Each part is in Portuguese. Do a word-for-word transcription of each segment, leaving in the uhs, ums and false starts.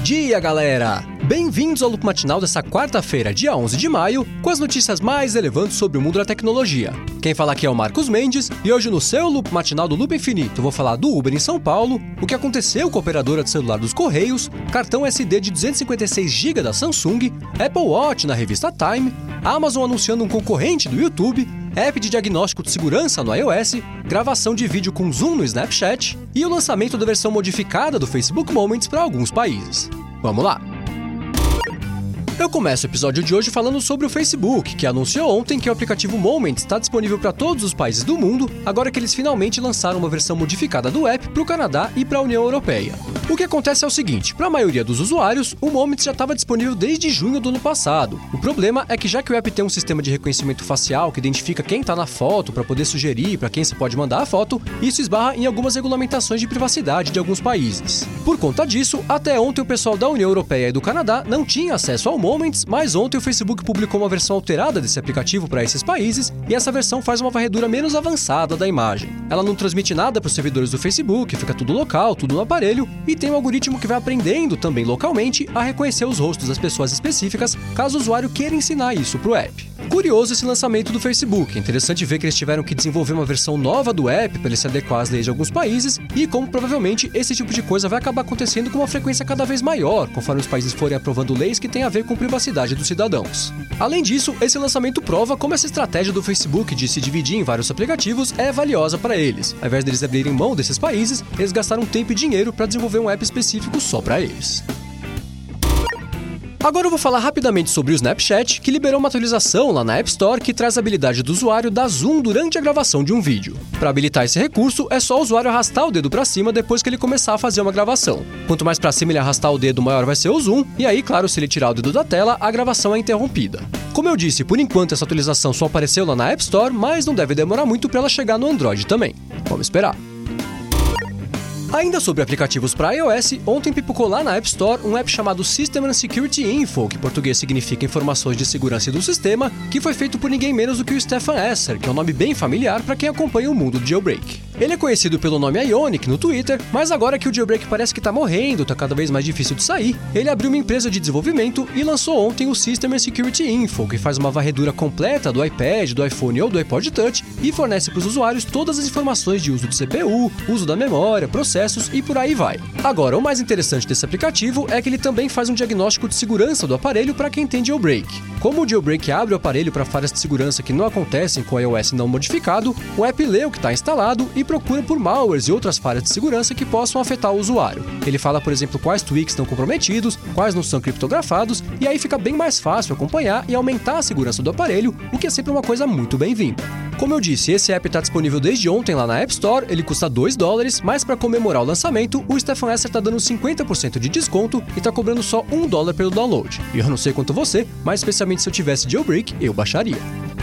dia, galera! Bem-vindos ao Loop Matinal dessa quarta-feira, dia onze de maio, com as notícias mais relevantes sobre o mundo da tecnologia. Quem fala aqui é o Marcos Mendes, e hoje no seu Loop Matinal do Loop Infinito vou falar do Uber em São Paulo, o que aconteceu com a operadora de celular dos Correios, cartão S D de duzentos e cinquenta e seis gigabytes da Samsung, Apple Watch na revista Time, Amazon anunciando um concorrente do YouTube, app de diagnóstico de segurança no iOS, gravação de vídeo com zoom no Snapchat e o lançamento da versão modificada do Facebook Moments para alguns países. Vamos lá! Eu começo o episódio de hoje falando sobre o Facebook, que anunciou ontem que o aplicativo Moments está disponível para todos os países do mundo, agora que eles finalmente lançaram uma versão modificada do app para o Canadá e para a União Europeia. O que acontece é o seguinte, para a maioria dos usuários, o Moments já estava disponível desde junho do ano passado. O problema é que já que o app tem um sistema de reconhecimento facial que identifica quem está na foto para poder sugerir para quem se pode mandar a foto, isso esbarra em algumas regulamentações de privacidade de alguns países. Por conta disso, até ontem o pessoal da União Europeia e do Canadá não tinha acesso ao Moments, mas ontem o Facebook publicou uma versão alterada desse aplicativo para esses países e essa versão faz uma varredura menos avançada da imagem. Ela não transmite nada para os servidores do Facebook, fica tudo local, tudo no aparelho e tem um algoritmo que vai aprendendo também localmente a reconhecer os rostos das pessoas específicas caso o usuário queira ensinar isso para o app. Curioso esse lançamento do Facebook, é interessante ver que eles tiveram que desenvolver uma versão nova do app para ele se adequar às leis de alguns países e como provavelmente esse tipo de coisa vai acabar acontecendo com uma frequência cada vez maior, conforme os países forem aprovando leis que têm a ver com privacidade dos cidadãos. Além disso, esse lançamento prova como essa estratégia do Facebook de se dividir em vários aplicativos é valiosa para eles. Ao invés deles abrirem mão desses países, eles gastaram tempo e dinheiro para desenvolver um app específico só para eles. Agora eu vou falar rapidamente sobre o Snapchat, que liberou uma atualização lá na App Store que traz a habilidade do usuário dar zoom durante a gravação de um vídeo. Para habilitar esse recurso, é só o usuário arrastar o dedo para cima depois que ele começar a fazer uma gravação. Quanto mais para cima ele arrastar o dedo, maior vai ser o zoom, e aí, claro, se ele tirar o dedo da tela, a gravação é interrompida. Como eu disse, por enquanto essa atualização só apareceu lá na App Store, mas não deve demorar muito para ela chegar no Android também. Vamos esperar. Ainda sobre aplicativos para iOS, ontem pipocou lá na App Store um app chamado System and Security Info, que em português significa Informações de Segurança do Sistema, que foi feito por ninguém menos do que o Stefan Esser, que é um nome bem familiar para quem acompanha o mundo do jailbreak. Ele é conhecido pelo nome Ionic no Twitter, mas agora que o jailbreak parece que está morrendo, está cada vez mais difícil de sair, ele abriu uma empresa de desenvolvimento e lançou ontem o System and Security Info, que faz uma varredura completa do iPad, do iPhone ou do iPod Touch e fornece para os usuários todas as informações de uso de C P U, uso da memória, processos e por aí vai. Agora, o mais interessante desse aplicativo é que ele também faz um diagnóstico de segurança do aparelho para quem tem jailbreak. Como o jailbreak abre o aparelho para falhas de segurança que não acontecem com o iOS não modificado, o app lê o que está instalado e procura por malwares e outras falhas de segurança que possam afetar o usuário. Ele fala, por exemplo, quais tweaks estão comprometidos, quais não são criptografados, e aí fica bem mais fácil acompanhar e aumentar a segurança do aparelho, o que é sempre uma coisa muito bem-vinda. Como eu disse, esse app está disponível desde ontem lá na App Store, ele custa dois dólares, mas para comemorar o lançamento, o Stefan Esser está dando cinquenta por cento de desconto e está cobrando só um dólar pelo download. E eu não sei quanto você, mas especialmente se eu tivesse jailbreak, eu baixaria.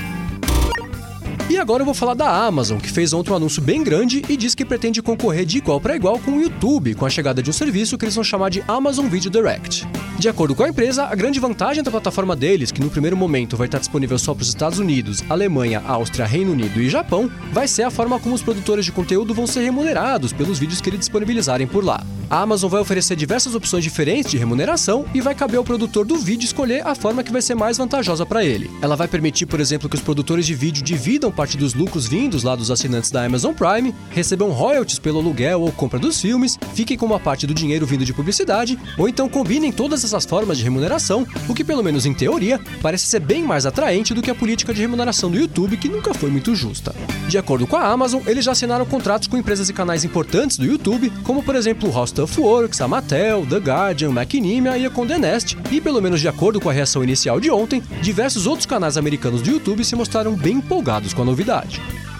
E agora eu vou falar da Amazon, que fez ontem um anúncio bem grande e diz que pretende concorrer de igual para igual com o YouTube, com a chegada de um serviço que eles vão chamar de Amazon Video Direct. De acordo com a empresa, a grande vantagem da plataforma deles, que no primeiro momento vai estar disponível só para os Estados Unidos, Alemanha, Áustria, Reino Unido e Japão, vai ser a forma como os produtores de conteúdo vão ser remunerados pelos vídeos que eles disponibilizarem por lá. A Amazon vai oferecer diversas opções diferentes de remuneração e vai caber ao produtor do vídeo escolher a forma que vai ser mais vantajosa para ele. Ela vai permitir, por exemplo, que os produtores de vídeo dividam parte dos lucros vindos lá dos assinantes da Amazon Prime, recebam royalties pelo aluguel ou compra dos filmes, fiquem com uma parte do dinheiro vindo de publicidade, ou então combinem todas essas formas de remuneração, o que pelo menos em teoria parece ser bem mais atraente do que a política de remuneração do YouTube, que nunca foi muito justa. De acordo com a Amazon, eles já assinaram contratos com empresas e canais importantes do YouTube, como por exemplo o How Stuff Works, a Mattel, The Guardian, Machinima e a Condé Nast, e pelo menos de acordo com a reação inicial de ontem, diversos outros canais americanos do YouTube se mostraram bem empolgados com a novidade.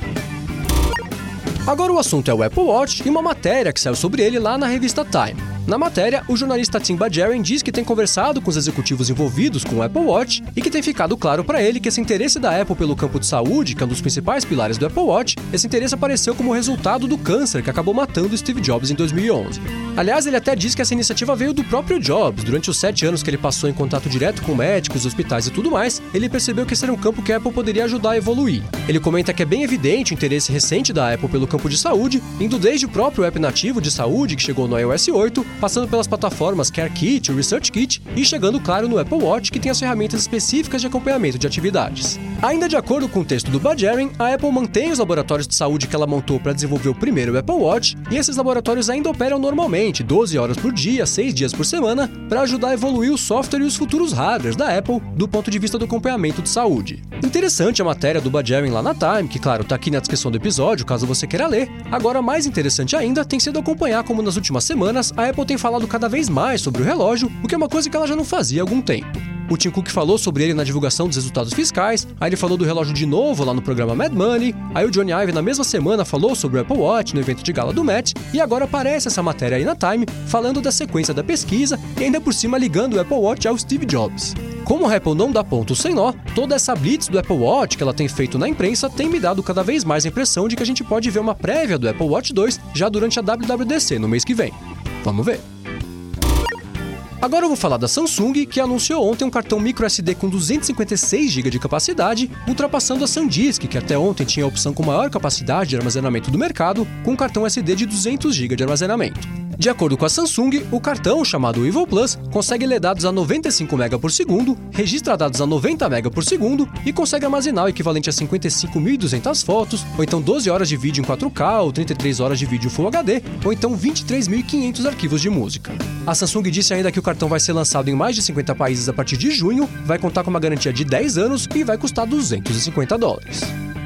Agora o assunto é o Apple Watch e uma matéria que saiu sobre ele lá na revista Time. Na matéria, o jornalista Tim Bajarian diz que tem conversado com os executivos envolvidos com o Apple Watch e que tem ficado claro para ele que esse interesse da Apple pelo campo de saúde, que é um dos principais pilares do Apple Watch, esse interesse apareceu como resultado do câncer que acabou matando Steve Jobs em dois mil e onze. Aliás, ele até diz que essa iniciativa veio do próprio Jobs. Durante os sete anos que ele passou em contato direto com médicos, hospitais e tudo mais, ele percebeu que esse era um campo que a Apple poderia ajudar a evoluir. Ele comenta que é bem evidente o interesse recente da Apple pelo campo de saúde, indo desde o próprio app nativo de saúde que chegou no iOS oito, passando pelas plataformas CareKit e ResearchKit e chegando, claro, no Apple Watch, que tem as ferramentas específicas de acompanhamento de atividades. Ainda de acordo com o texto do Badgerin, a Apple mantém os laboratórios de saúde que ela montou para desenvolver o primeiro Apple Watch, e esses laboratórios ainda operam normalmente, doze horas por dia, seis dias por semana, para ajudar a evoluir o software e os futuros hardwares da Apple do ponto de vista do acompanhamento de saúde. Interessante a matéria do Badgerin lá na Time, que claro, tá aqui na descrição do episódio, caso você queira ler. Agora, mais interessante ainda tem sido acompanhar como nas últimas semanas a Apple tem falado cada vez mais sobre o relógio, o que é uma coisa que ela já não fazia há algum tempo. O Tim Cook falou sobre ele na divulgação dos resultados fiscais, aí ele falou do relógio de novo lá no programa Mad Money, aí o Johnny Ive na mesma semana falou sobre o Apple Watch no evento de gala do Met, e agora aparece essa matéria aí na Time, falando da sequência da pesquisa e ainda por cima ligando o Apple Watch ao Steve Jobs. Como a Apple não dá ponto sem nó, toda essa blitz do Apple Watch que ela tem feito na imprensa tem me dado cada vez mais a impressão de que a gente pode ver uma prévia do Apple Watch dois já durante a W W D C no mês que vem. Vamos ver. Agora eu vou falar da Samsung, que anunciou ontem um cartão microSD com duzentos e cinquenta e seis gigas de capacidade, ultrapassando a SanDisk, que até ontem tinha a opção com maior capacidade de armazenamento do mercado, com um cartão S D de duzentos gigas de armazenamento. De acordo com a Samsung, o cartão, chamado Evo Plus, consegue ler dados a noventa e cinco megabytes por segundo, registra dados a noventa megabytes por segundo e consegue armazenar o equivalente a cinquenta e cinco mil e duzentas fotos, ou então doze horas de vídeo em quatro K, ou trinta e três horas de vídeo Full H D, ou então vinte e três mil e quinhentos arquivos de música. A Samsung disse ainda que o cartão vai ser lançado em mais de cinquenta países a partir de junho, vai contar com uma garantia de dez anos e vai custar duzentos e cinquenta dólares.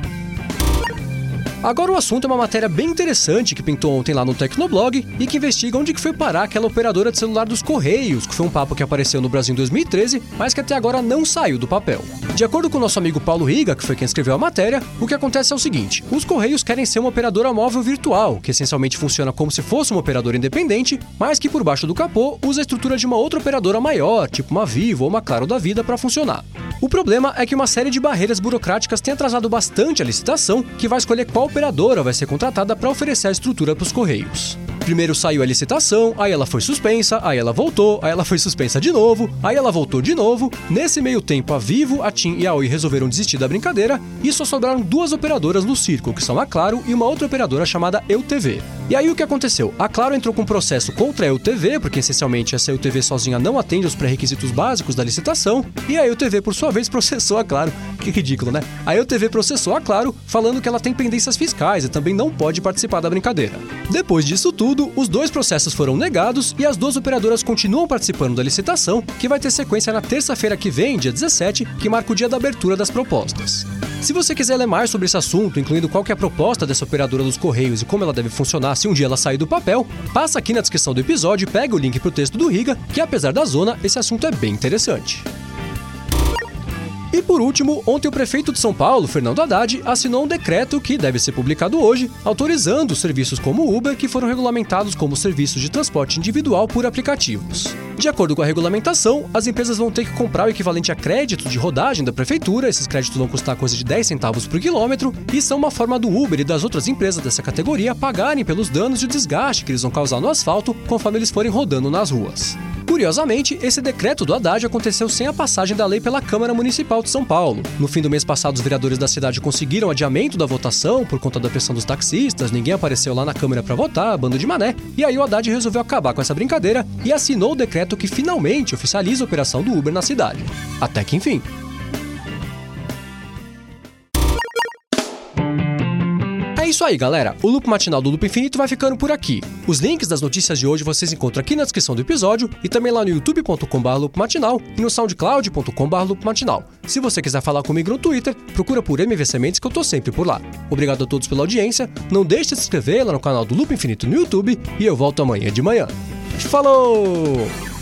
Agora o assunto é uma matéria bem interessante que pintou ontem lá no Tecnoblog e que investiga onde que foi parar aquela operadora de celular dos Correios, que foi um papo que apareceu no Brasil em dois mil e treze, mas que até agora não saiu do papel. De acordo com o nosso amigo Paulo Riga, que foi quem escreveu a matéria, o que acontece é o seguinte: os Correios querem ser uma operadora móvel virtual, que essencialmente funciona como se fosse uma operadora independente, mas que por baixo do capô usa a estrutura de uma outra operadora maior, tipo uma Vivo ou uma Claro da vida, para funcionar. O problema é que uma série de barreiras burocráticas tem atrasado bastante a licitação, que vai escolher qual operadora vai ser contratada para oferecer a estrutura para os Correios. Primeiro saiu a licitação, aí ela foi suspensa, aí ela voltou, aí ela foi suspensa de novo, aí ela voltou de novo. Nesse meio tempo, a Vivo, a TIM e a Oi resolveram desistir da brincadeira e só sobraram duas operadoras no circo, que são a Claro e uma outra operadora chamada EuTV. E aí o que aconteceu? A Claro entrou com um processo contra a EuTV, porque essencialmente essa EuTV sozinha não atende aos pré-requisitos básicos da licitação, e a EuTV, por sua vez, processou a Claro. Que ridículo, né? A EuTV processou a Claro, falando que ela tem pendências fiscais e também não pode participar da brincadeira. Depois disso tudo, os dois processos foram negados e as duas operadoras continuam participando da licitação, que vai ter sequência na terça-feira que vem, dia dezessete, que marca o dia da abertura das propostas. Se você quiser ler mais sobre esse assunto, incluindo qual que é a proposta dessa operadora dos Correios e como ela deve funcionar se um dia ela sair do papel, passa aqui na descrição do episódio e pega o link pro texto do Riga, que apesar da zona, esse assunto é bem interessante. E por último, ontem o prefeito de São Paulo, Fernando Haddad, assinou um decreto que deve ser publicado hoje, autorizando serviços como Uber que foram regulamentados como serviços de transporte individual por aplicativos. De acordo com a regulamentação, as empresas vão ter que comprar o equivalente a crédito de rodagem da prefeitura, esses créditos vão custar coisa de dez centavos por quilômetro, e são uma forma do Uber e das outras empresas dessa categoria pagarem pelos danos e o desgaste que eles vão causar no asfalto conforme eles forem rodando nas ruas. Curiosamente, esse decreto do Haddad aconteceu sem a passagem da lei pela Câmara Municipal de São Paulo. No fim do mês passado, os vereadores da cidade conseguiram adiamento da votação por conta da pressão dos taxistas, ninguém apareceu lá na Câmara para votar, bando de mané, e aí o Haddad resolveu acabar com essa brincadeira e assinou o decreto que finalmente oficializa a operação do Uber na cidade. Até que enfim. É isso aí, galera. O Loop Matinal do Loop Infinito vai ficando por aqui. Os links das notícias de hoje vocês encontram aqui na descrição do episódio e também lá no youtube ponto com barra loop matinal e no soundcloud ponto com barra loop matinal. Se você quiser falar comigo no Twitter, procura por M V C Mendes que eu tô sempre por lá. Obrigado a todos pela audiência, não deixe de se inscrever lá no canal do Loop Infinito no YouTube e eu volto amanhã de manhã. Falou!